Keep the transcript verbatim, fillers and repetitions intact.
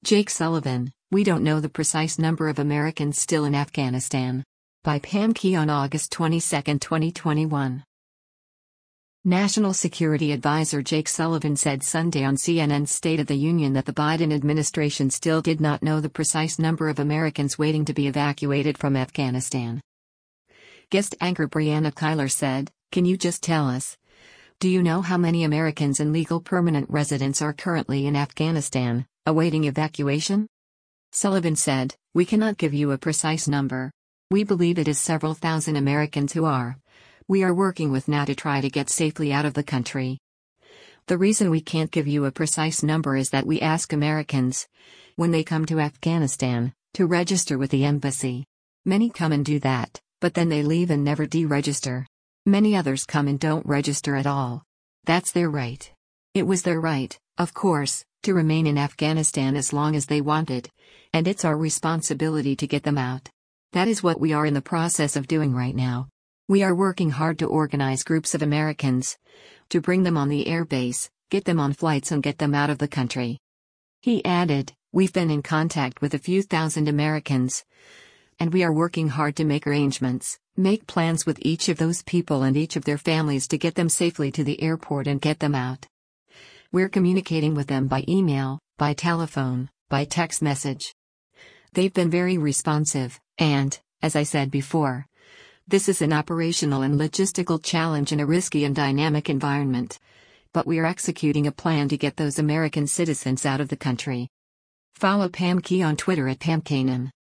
Jake Sullivan, We Don't Know the Precise Number of Americans Still in Afghanistan. By Pam Key on August twenty-second, twenty twenty-one. National Security Advisor Jake Sullivan said Sunday on C N N's State of the Union that the Biden administration still did not know the precise number of Americans waiting to be evacuated from Afghanistan. Guest anchor Brianna Keilar said, "Can you just tell us? Do you know how many Americans and legal permanent residents are currently in Afghanistan, awaiting evacuation?" Sullivan said, "We cannot give you a precise number. We believe it is several thousand Americans who are. We are working with N A to try to get safely out of the country. The reason we can't give you a precise number is that we ask Americans, when they come to Afghanistan, to register with the embassy. Many come and do that, but then they leave and never deregister. Many others come and don't register at all. That's their right. It was their right, of course, to remain in Afghanistan as long as they wanted, and it's our responsibility to get them out. That is what we are in the process of doing right now. We are working hard to organize groups of Americans, to bring them on the air base, get them on flights and get them out of the country." He added, "We've been in contact with a few thousand Americans, and we are working hard to make arrangements, make plans with each of those people and each of their families to get them safely to the airport and get them out. We're communicating with them by email, by telephone, by text message. They've been very responsive, and, as I said before, this is an operational and logistical challenge in a risky and dynamic environment. But we are executing a plan to get those American citizens out of the country." Follow Pam Key on Twitter at Pam Kanan.